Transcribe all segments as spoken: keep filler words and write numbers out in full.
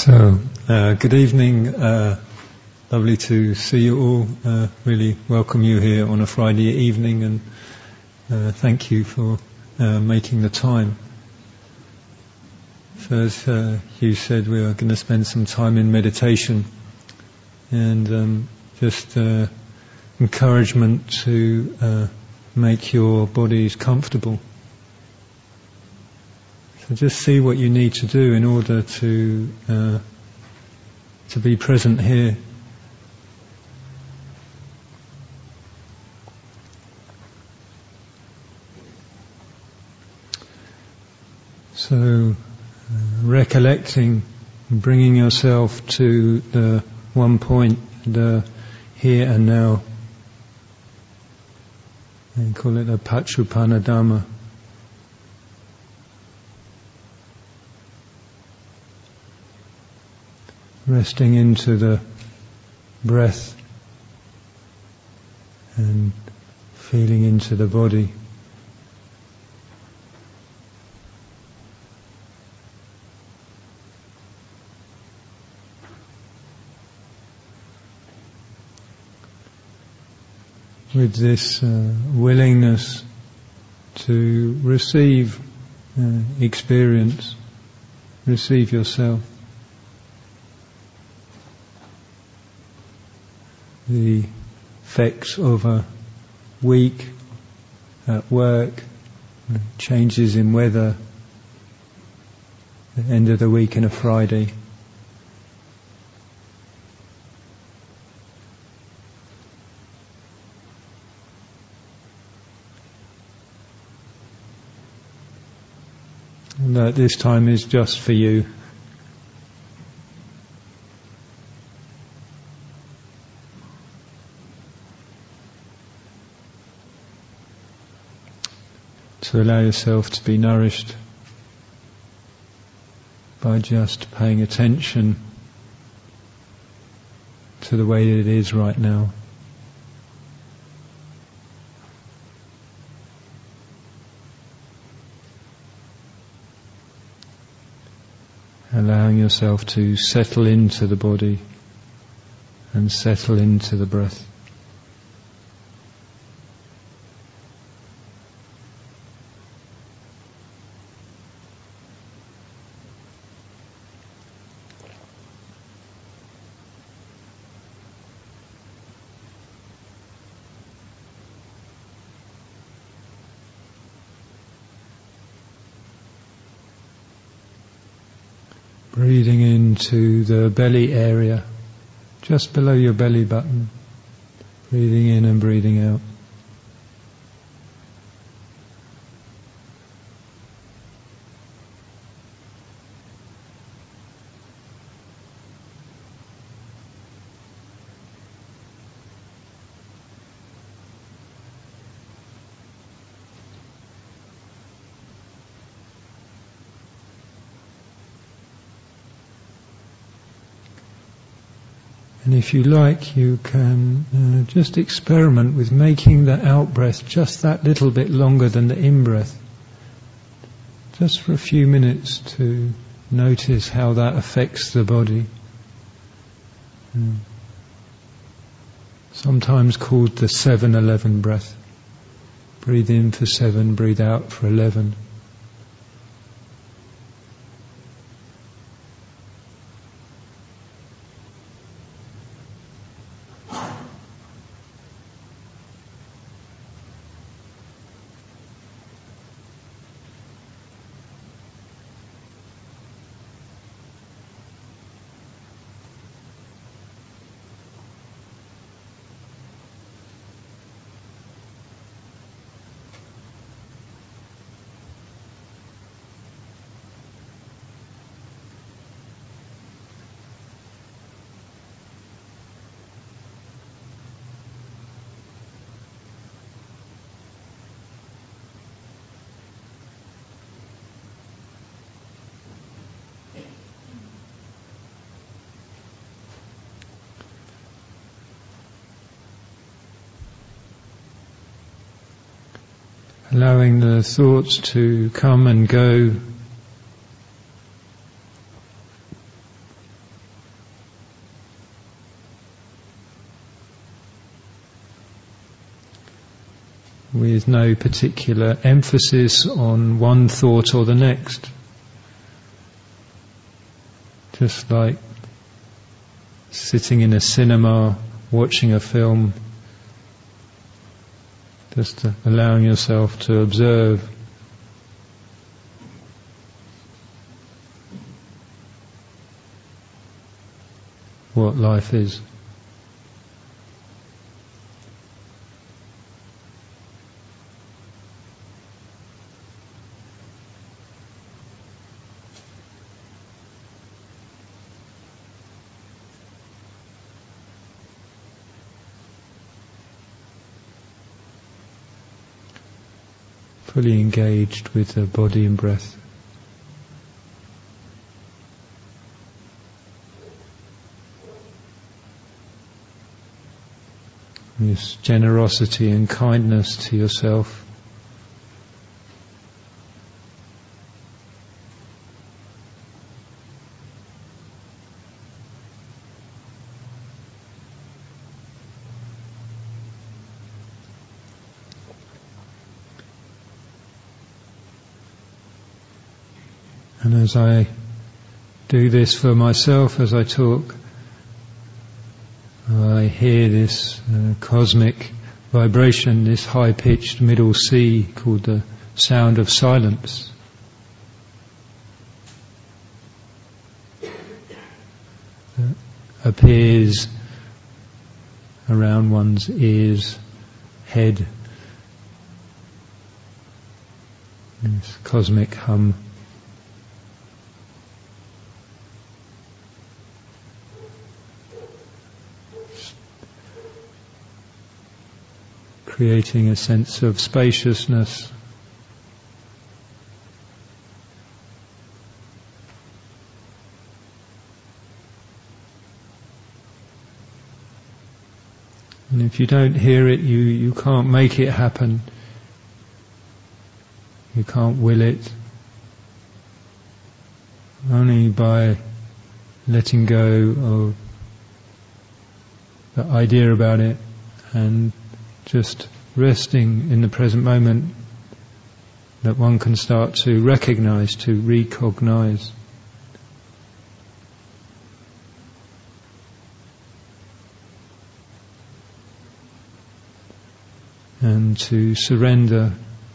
So, uh, good evening. Uh, lovely to see you all. Uh, really welcome you here on a Friday evening, and uh, thank you for uh, making the time. So, as uh, Hugh said, we are going to spend some time in meditation, and um, just uh, encouragement to uh, make your bodies comfortable. So just see what you need to do in order to uh, to be present here. So uh, recollecting, bringing yourself to the one point, the here and now. And call it a Paccuppanadhamma. Resting into the breath and feeling into the body. With this uh, willingness to receive uh, experience, receive yourself. The effects of a week at work, changes in weather, the end of the week and a Friday. And that this time is just for you. To allow yourself to be nourished by just paying attention to the way it is right now. Allowing yourself to settle into the body and settle into the breath. Breathing into the belly area, just below your belly button. Breathing in and breathing out. And if you like, you can uh, just experiment with making the out-breath just that little bit longer than the in-breath. Just for a few minutes to notice how that affects the body. Mm. Sometimes called the seven eleven breath. Breathe in for seven, breathe out for eleven. Allowing the thoughts to come and go with no particular emphasis on one thought or the next. Just like sitting in a cinema, watching a film, just allowing yourself to observe what life is. Fully engaged with the body and breath. This generosity and kindness to yourself. And as I do this for myself, as I talk, I hear this uh, cosmic vibration, this high-pitched middle C called the sound of silence. That appears around one's ears, head, this cosmic hum. Creating a sense of spaciousness. And if you don't hear it, you, you can't make it happen. You can't will it. Only by letting go of the idea about it and just resting in the present moment, that one can start to recognize, to recognize. And to surrender.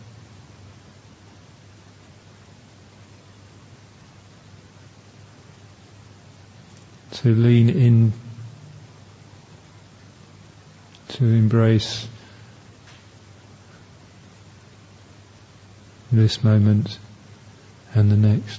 To lean in, to embrace this moment and the next.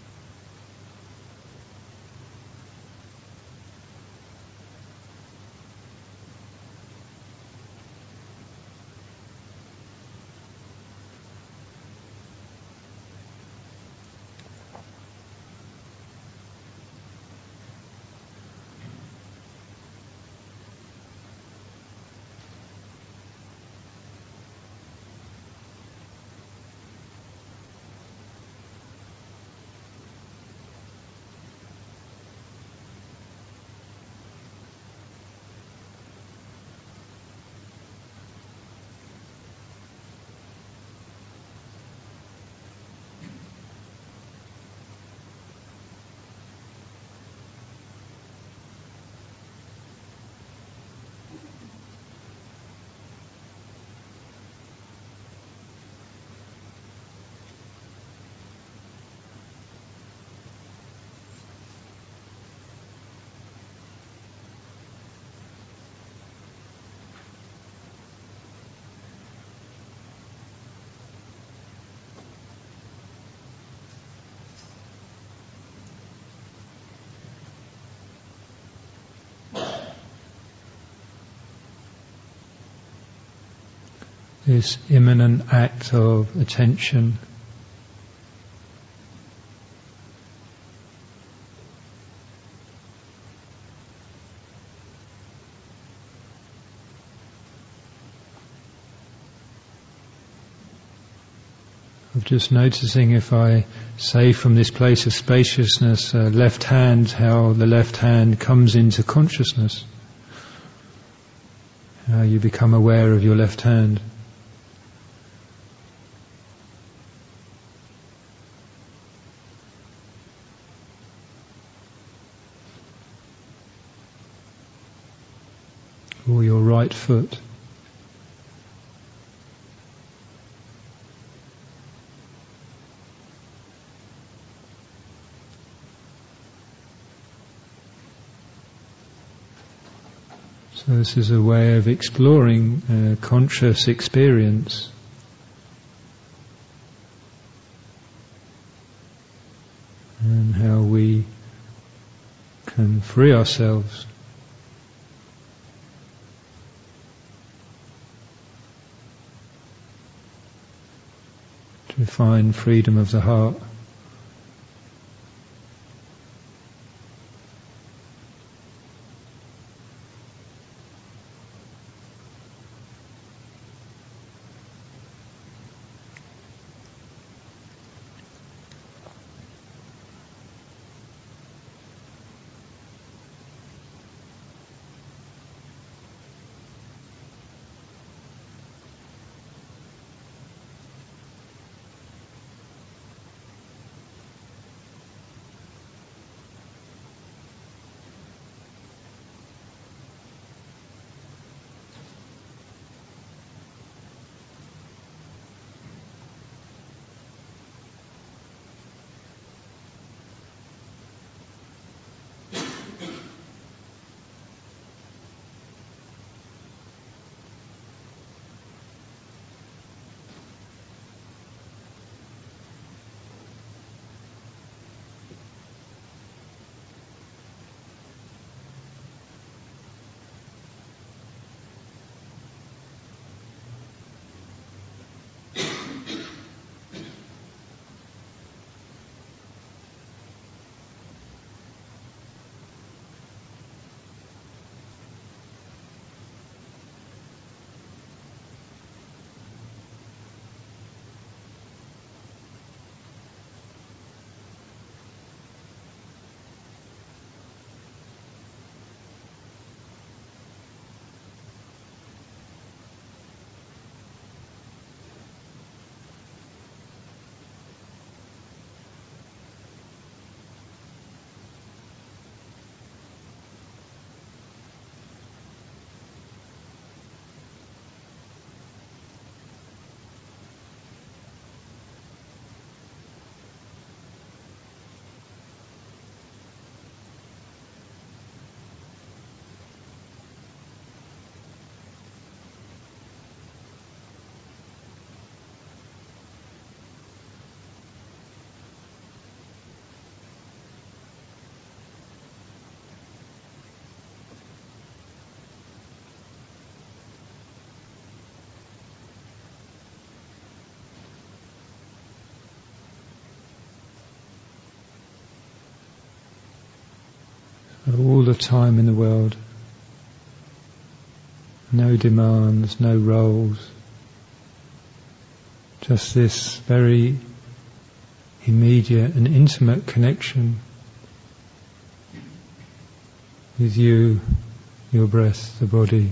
This imminent act of attention, of just noticing, if I say from this place of spaciousness, uh, left hand, how the left hand comes into consciousness, how you become aware of your left hand. or your right foot. So this is a way of exploring uh, conscious experience. And how we can free ourselves to find freedom of the heart. All the time in the world, no demands, no roles, just this very immediate and intimate connection with you, your breath, the body.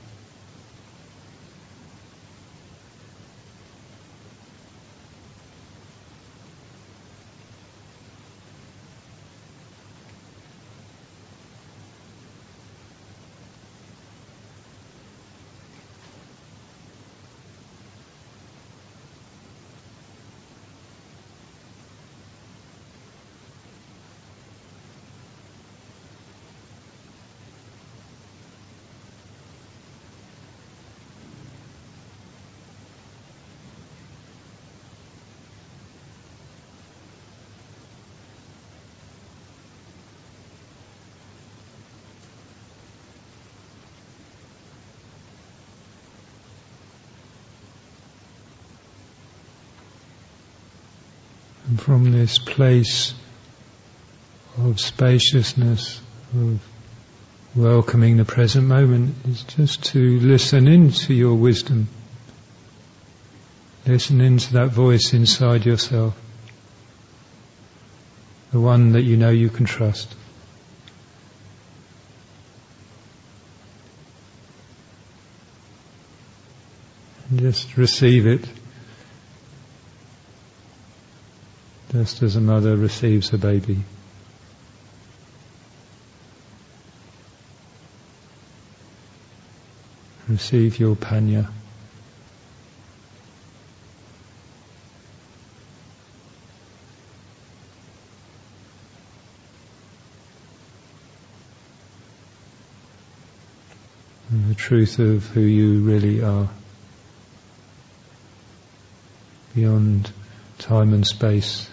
And from this place of spaciousness, of welcoming the present moment, is just to listen into your wisdom. Listen into that voice inside yourself, the one that you know you can trust. And just receive it, just as a mother receives a baby. Receive your panya. And the truth of who you really are, beyond time and space.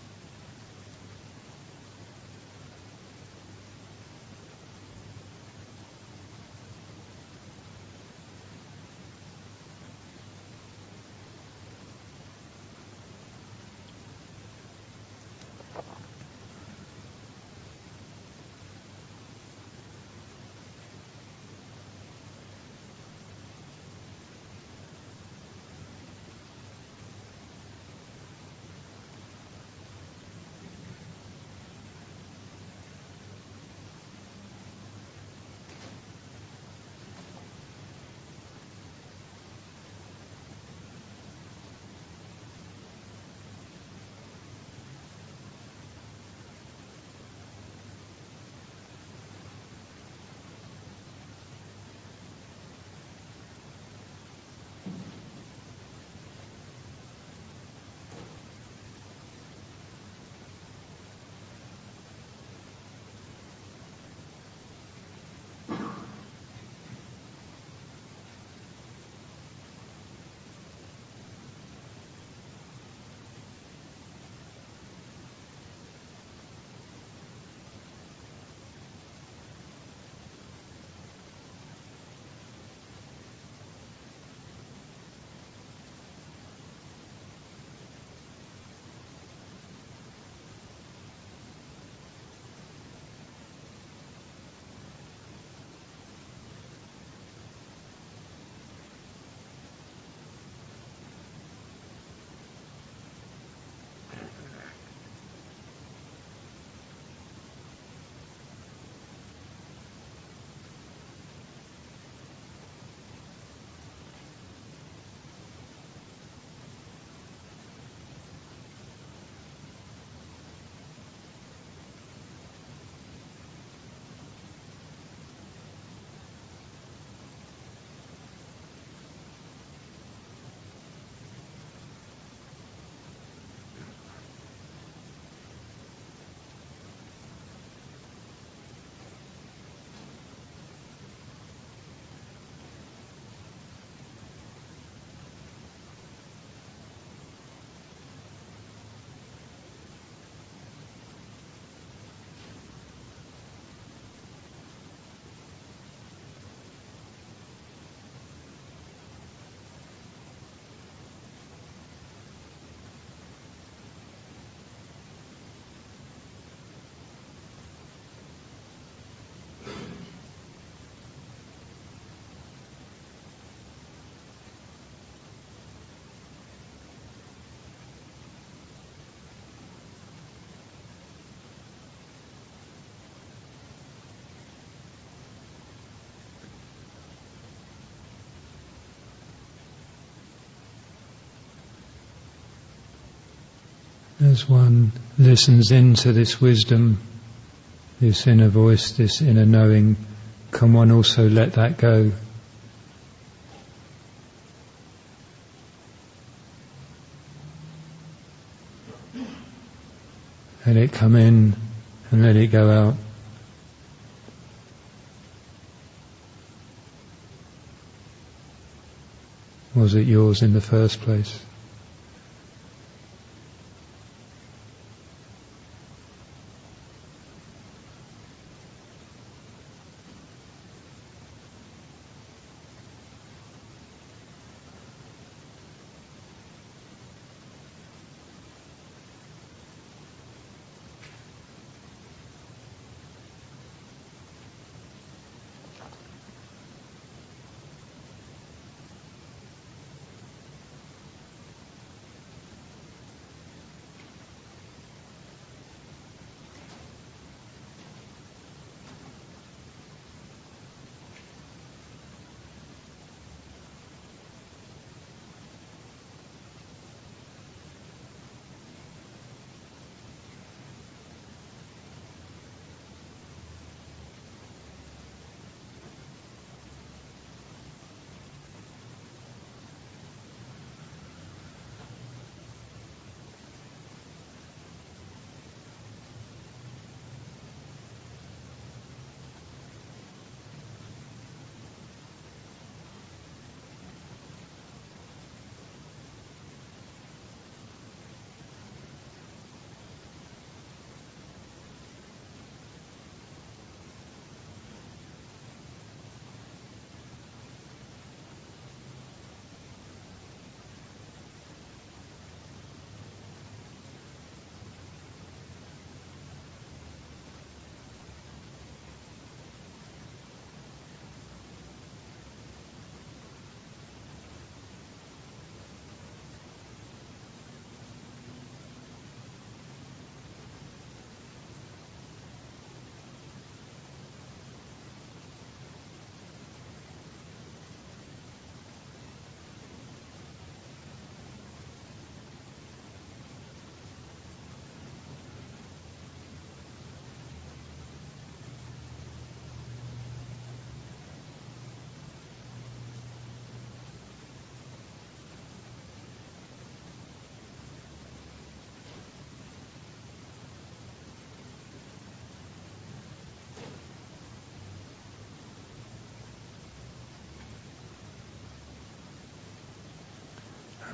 As one listens into this wisdom, this inner voice, this inner knowing, can one also let that go? Let it come in and let it go out. Was it yours in the first place?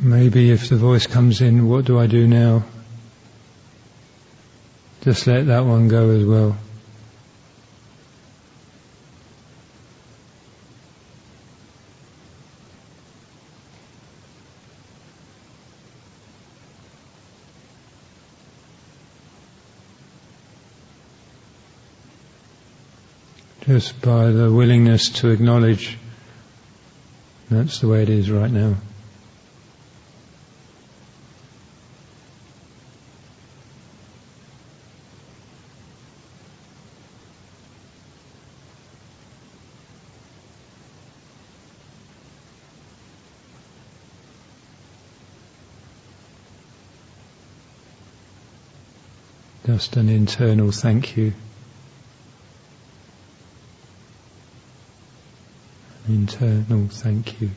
Maybe if the voice comes in, what do I do now? Just let that one go as well. Just by the willingness to acknowledge that's the way it is right now. Just an internal thank you. Internal thank you.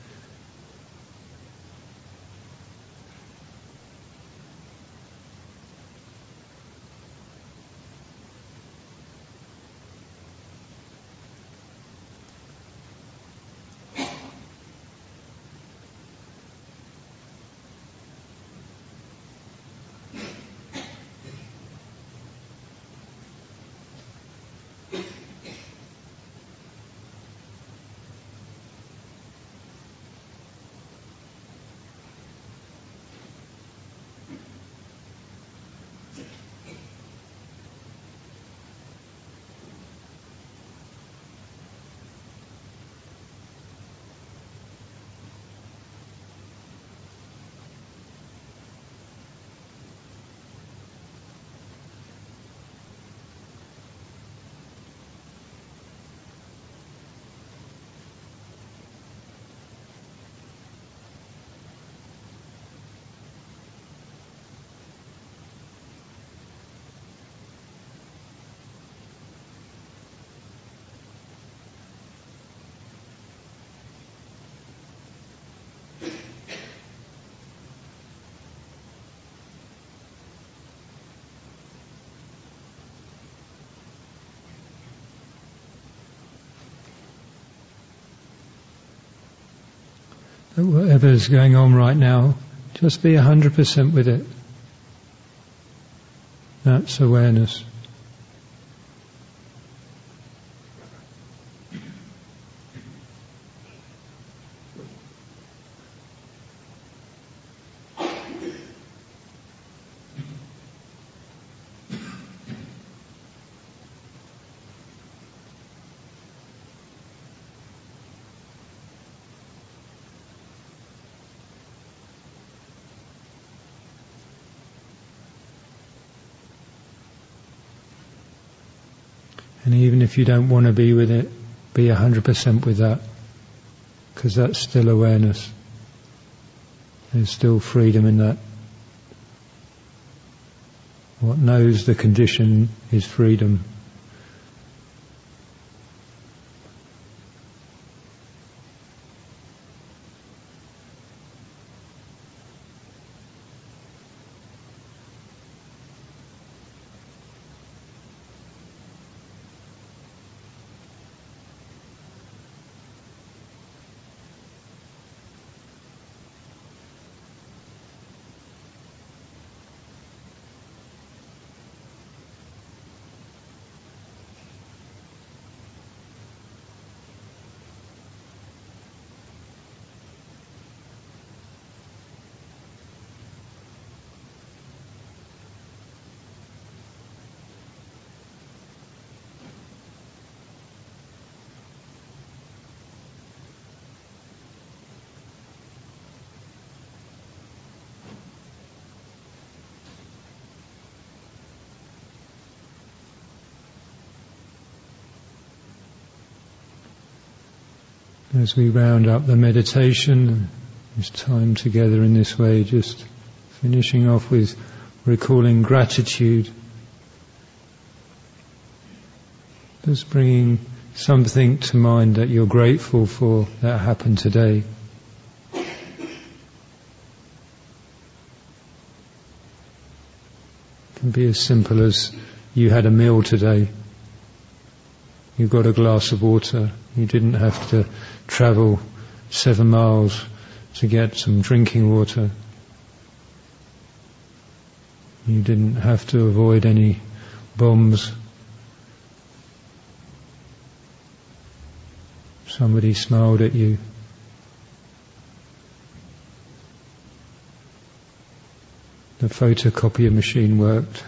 Whatever's going on right now, just be one hundred percent with it. That's awareness. And even if you don't want to be with it, be one hundred percent with that, because that's still awareness. There's still freedom in that. What knows the condition is freedom. As we round up the meditation, this time together in this way, just finishing off with recalling gratitude. Just bringing something to mind that you're grateful for that happened today. It can be as simple as you had a meal today. You got a glass of water. You didn't have to travel seven miles to get some drinking water. You didn't have to avoid any bombs. Somebody smiled at you. The photocopier machine worked.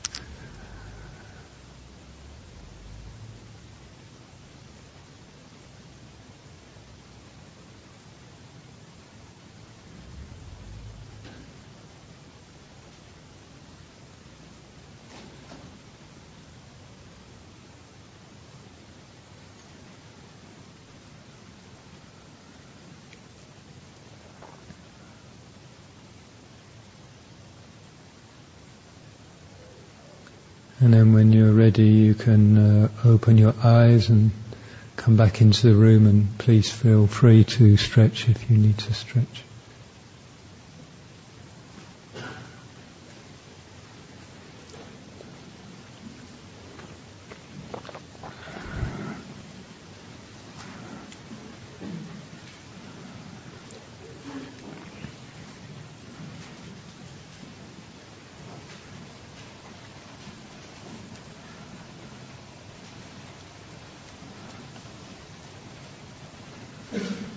And then when you're ready, you can uh, open your eyes and come back into the room, and please feel free to stretch if you need to stretch. Thank you.